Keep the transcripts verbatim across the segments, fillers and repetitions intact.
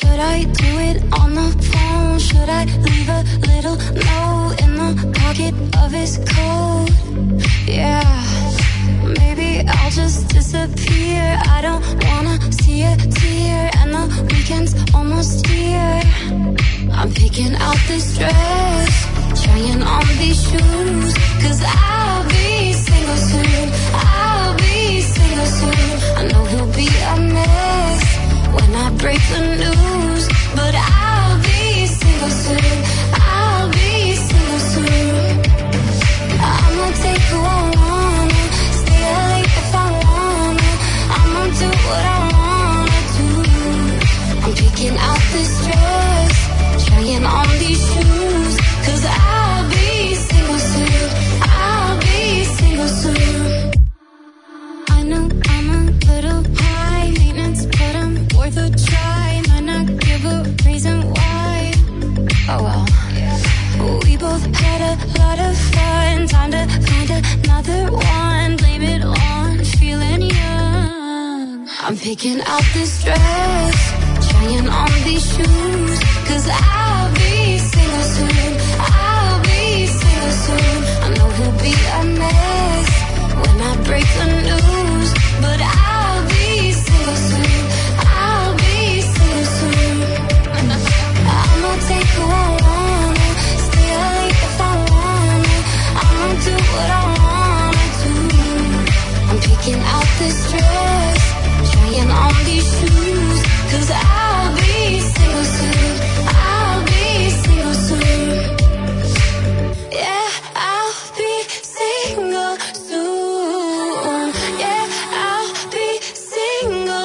Should I do it on the phone? Should I leave a little note in the pocket of his coat? Yeah, maybe I'll just disappear. I don't wanna see a tear, and the weekend's almost here. I'm picking out this dress, trying on these shoes, cause I'll be single soon. I'll be single soon. I know he'll be a mess when I break the news, but I'll be single soon. I'll be single soon. I'ma take who I wanna, stay up late if I wanna. I'ma do what I wanna do. I'm picking out this dress, trying on these shoes, cause I'll be single soon. I'll be single soon. I know I'm a little high maintenance, but I'm worth a try. Might not give a reason why. Oh well. We both had a lot of fun. Time to find another one. Blame it on feeling young. I'm picking out this dress, trying on these shoes, cause I'll be single soon. I'll be single soon. I know he'll be a mess when I break the news, but I'll be single soon. I'll be single soon. I'ma take who I wanna, stay up late if I wanna. I'ma do what I wanna do. I'm picking out this dress, trying on these shoes, cause I'll be single soon. I'll be single soon. Yeah, I'll be single soon. Yeah, I'll be single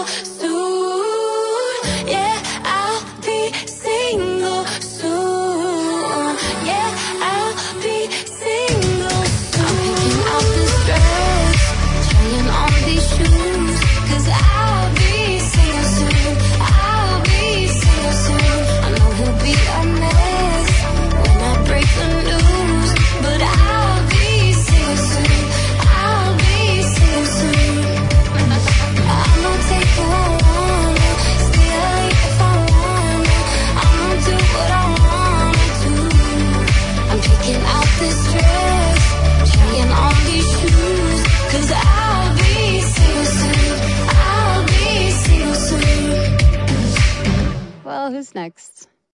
soon. Yeah, I'll be single soon. Yeah, I'll be single soon. I'm picking out this dress, trying on these shoes, cause I'll be single soon. I'll be single soon. I know he'll be a mess when I break the news, but I'll be single soon. I'll be single soon. I'ma take who I wanna, stay up late if I wanna. I'ma do what I wanna do. I'm picking out this dress, trying on these shoes, cause I'll be single soon. I'll be single soon. Well, who's next?